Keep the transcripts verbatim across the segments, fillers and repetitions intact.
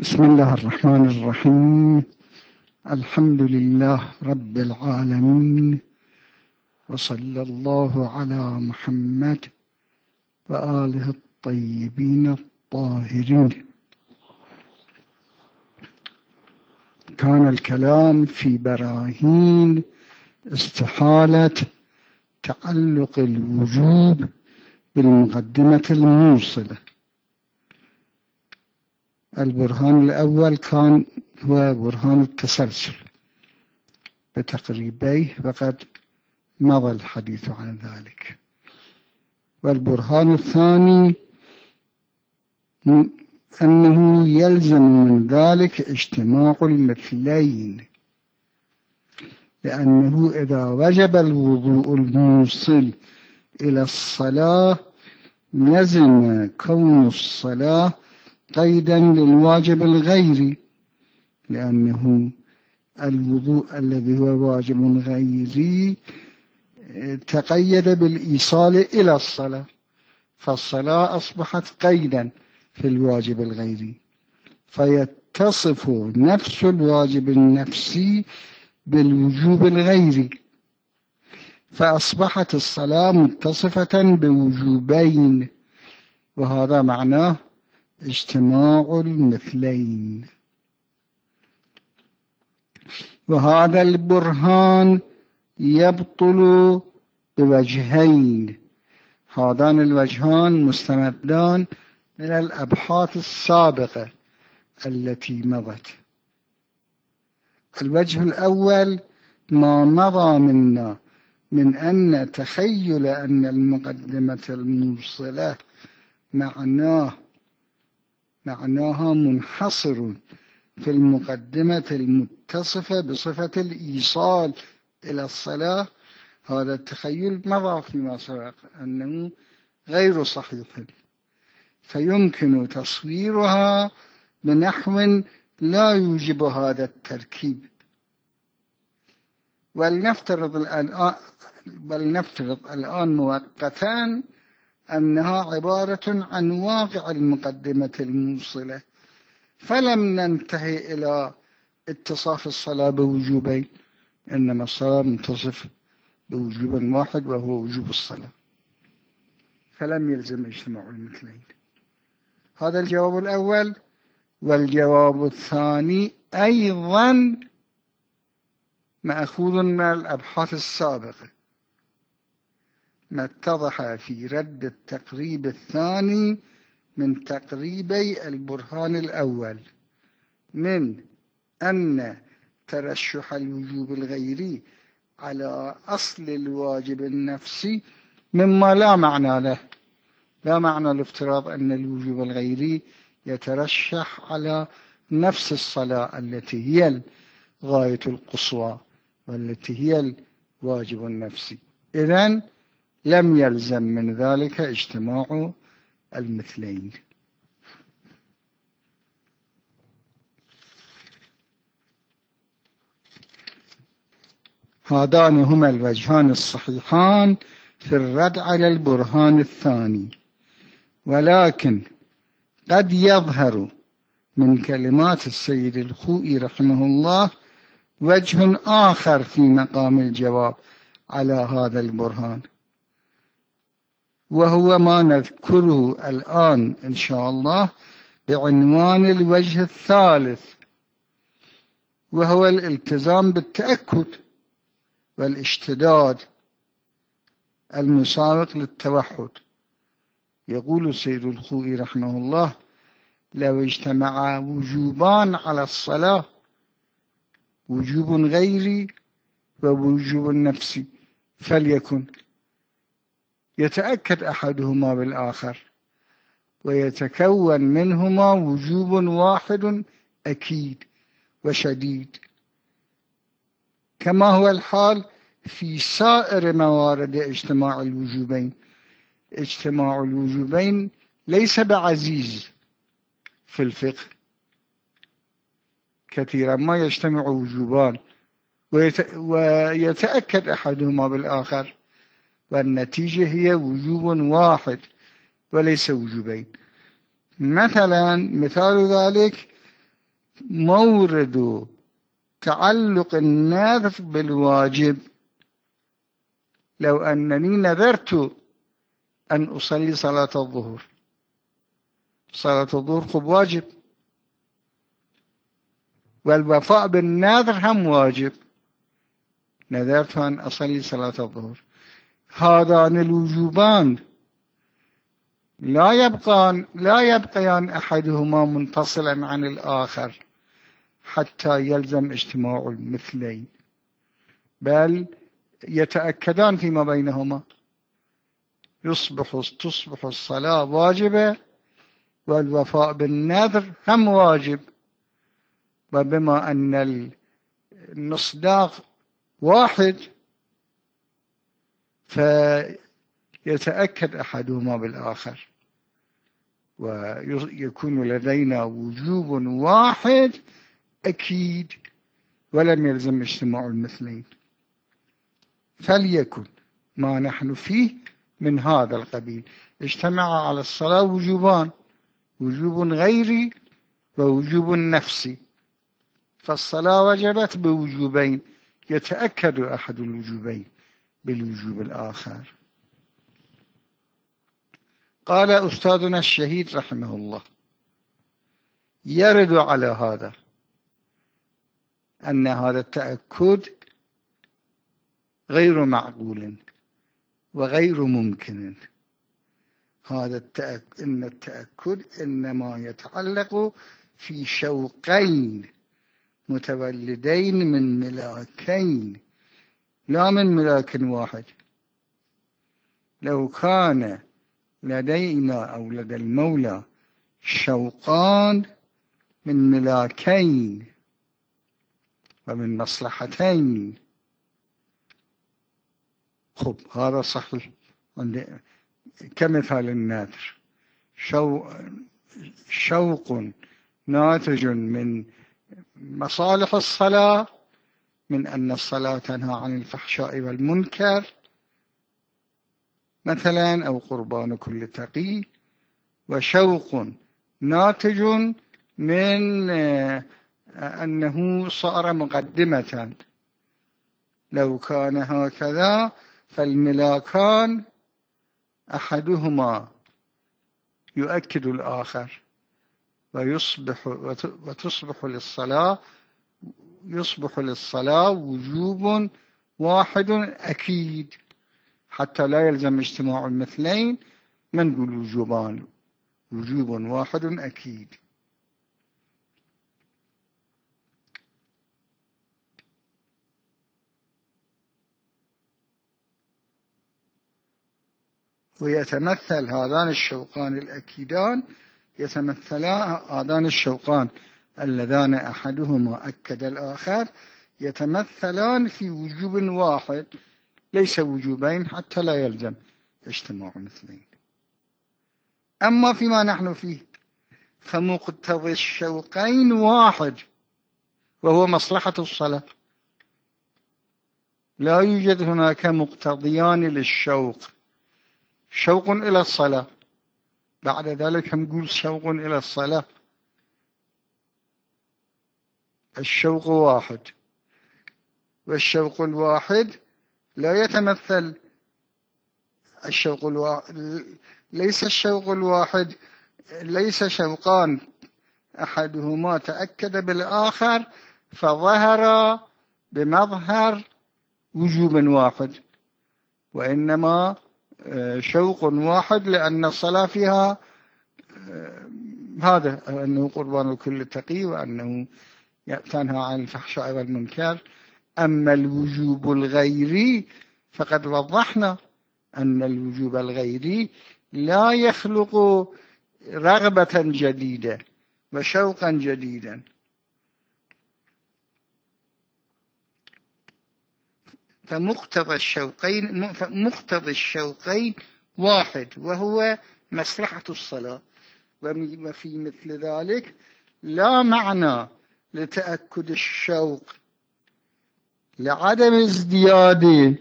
بسم الله الرحمن الرحيم. الحمد لله رب العالمين، وصلى الله على محمد وآله الطيبين الطاهرين. كان الكلام في براهين استحالة تعلق الوجوب بالمقدمة الموصلة. البرهان الأول كان هو برهان التسلسل بتقريبيه، وقد مضى الحديث عن ذلك. والبرهان الثاني أنه يلزم من ذلك اجتماع المثلين، لأنه إذا وجب الوضوء الموصل إلى الصلاة لزم كون الصلاة قيدا للواجب الغيري، لأنه الوضوء الذي هو واجب غيري تقيد بالإيصال إلى الصلاة، فالصلاة أصبحت قيدا في الواجب الغيري، فيتصف نفس الواجب النفسي بالوجوب الغيري، فأصبحت الصلاة متصفة بوجوبين، وهذا معناه اجتماع المثلين. وهذا البرهان يبطل بوجهين. هذان الوجهان مستمدان من الأبحاث السابقة التي مضت. الوجه الأول ما مضى منا من أن تخيل أن المقدمة الموصلة معناه معناها منحصر في المقدمة المتصفة بصفة الإيصال إلى الصلاة. هذا التخيل مضى فيما سبق أنه غير صحيح، فيمكن تصويرها بنحو لا يوجب هذا التركيب. ولنفترض الآن ولنفترض الآن مؤقتا أنها عبارة عن واقع المقدمة الموصلة، فلم ننتهي إلى اتصاف الصلاة بوجوبين، إنما الصلاة متصف بوجوب واحد وهو وجوب الصلاة، فلم يلزم اجتماع المثلين. هذا الجواب الأول. والجواب الثاني أيضا مأخوذ من الأبحاث السابقة، ما اتضح في رد التقريب الثاني من تقريبي البرهان الأول، من أن ترشح الوجوب الغيري على أصل الواجب النفسي مما لا معنى له. لا معنى لافتراض أن الوجوب الغيري يترشح على نفس الصلاة التي هي الغاية القصوى والتي هي الواجب النفسي. إذن لم يلزم من ذلك اجتماع المثلين. هذان هما الوجهان الصحيحان في الرد على البرهان الثاني. ولكن قد يظهر من كلمات السيد الخوئي رحمه الله وجه آخر في مقام الجواب على هذا البرهان، وهو ما نذكره الآن إن شاء الله بعنوان الوجه الثالث، وهو الالتزام بالتأكد والاشتداد المسابق للتوحد. يقول السيد الخوئي رحمه الله: لو اجتمع وجوبان على الصلاة، وجوب غيري ووجوب نفسي، فليكن يتأكد أحدهما بالآخر ويتكون منهما وجوب واحد أكيد وشديد، كما هو الحال في سائر موارد اجتماع الوجوبين. اجتماع الوجوبين ليس بعزيز في الفقه، كثيرا ما يجتمع وجوبان ويتأكد أحدهما بالآخر، والنتيجة هي وجوب واحد وليس وجوبين. مثلا مثال ذلك مورد تعلق النذر بالواجب. لو أنني نذرت أن أصلي صلاة الظهر، صلاة الظهر خب واجب، والوفاء بالنذر هم واجب. نذرت أن أصلي صلاة الظهر، هذان الوجوبان لا يبقان لا يبقيان أحدهما منفصلا عن الآخر حتى يلزم اجتماع المثلين، بل يتأكدان فيما بينهما. يصبح تصبح الصلاة واجبة والوفاء بالنذر هم واجب، وبما أن المصداق واحد فيتأكد أحدهما بالآخر، ويكون لدينا وجوب واحد أكيد ولم يلزم اجتماع المثلين. فليكن ما نحن فيه من هذا القبيل. اجتمع على الصلاة وجوبان، وجوب غيري ووجوب نفسي، فالصلاة وجبت بوجوبين، يتأكد أحد الوجوبين بالوجوب الآخر. قال أستاذنا الشهيد رحمه الله: يرد على هذا أن هذا التأكد غير معقول وغير ممكن. هذا التأكد إن التأكد إنما يتعلق في شوقين متولدين من ملاكين لا من ملاك واحد. لو كان لدينا أو لدى المولى شوقان من ملاكين ومن مصلحتين، خب هذا صحيح كمثال النذر. شو شوق ناتج من مصالح الصلاة، من أن الصلاة تنهى عن الفحشاء والمنكر مثلا، أو قربان كل تقي. وشوق ناتج من أنه صار مقدمة. لو كان هكذا فالملاكان أحدهما يؤكد الآخر، ويصبح وتصبح للصلاة يصبح للصلاة وجوب واحد أكيد، حتى لا يلزم اجتماع المثلين من وجوبان، وجوب واحد أكيد. ويتمثل هذان الشوقان الأكيدان يتمثلان هذان الشوقان اللذان أحدهما أكد الآخر يتمثلان في وجوب واحد ليس وجوبين حتى لا يلزم اجتماع مثلين. أما فيما نحن فيه فمقتضى الشوقين واحد وهو مصلحة الصلاة. لا يوجد هناك مقتضيان للشوق، شوق إلى الصلاة بعد ذلك نقول شوق إلى الصلاة. الشوق واحد، والشوق الواحد لا يتمثل الشوق الواحد ليس الشوق الواحد ليس شوقان أحدهما تأكد بالآخر فظهر بمظهر وجوب واحد، وإنما شوق واحد لأن الصلاة فيها هذا أنه قربان كل تقي وأنه تنهى عن الفحشاء والمنكر. أما الوجوب الغيري فقد وضحنا أن الوجوب الغيري لا يخلق رغبة جديدة وشوقا جديدا. فمقتضى الشوقين مقتضى الشوقين واحد وهو مصلحة الصلاة. وفي مثل ذلك لا معنى لتأكد الشوق لعدم ازدياد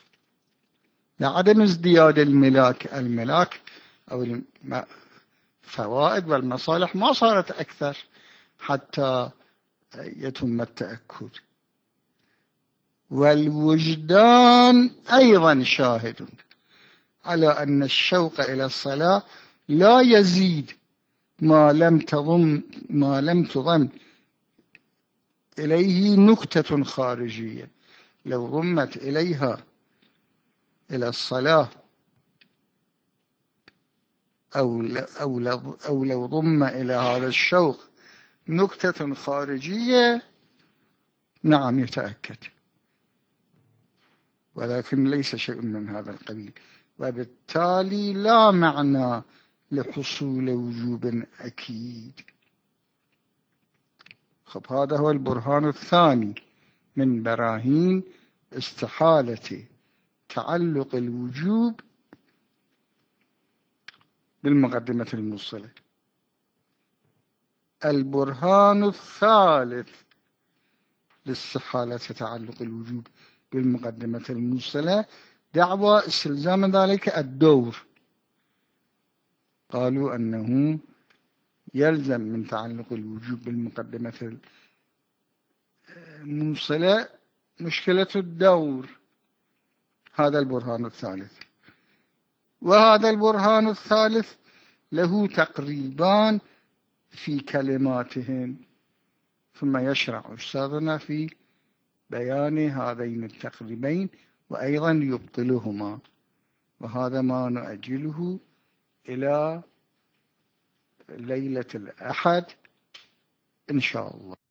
لعدم ازدياد الملاك الملاك أو الفوائد والمصالح ما صارت أكثر حتى يتم التأكد. والوجدان أيضا شاهد على أن الشوق إلى الصلاة لا يزيد ما لم تضم ما لم تضم إليه نكتة خارجية. لو ضمت إليها إلى الصلاة أو أو أو لو ضم إلى هذا الشوق نكتة خارجية نعم يتأكد، ولكن ليس شيء من هذا القبيل، وبالتالي لا معنى لحصول وجوب أكيد. خب هذا هو البرهان الثاني من براهين استحالة تعلق الوجوب بالمقدمة الموصلة. البرهان الثالث لاستحالة تعلق الوجوب بالمقدمة الموصلة دعوى استلزام ذلك الدور. قالوا أنه يلزم من تعلق الوجوب بالمقدمة الموصلة مشكلة الدور. هذا البرهان الثالث. وهذا البرهان الثالث له تقريبان في كلماتهم، ثم يشرع أستاذنا في بيان هذين التقريبين وأيضا يبطلهما، وهذا ما نؤجله إلى ليلة الأحد إن شاء الله.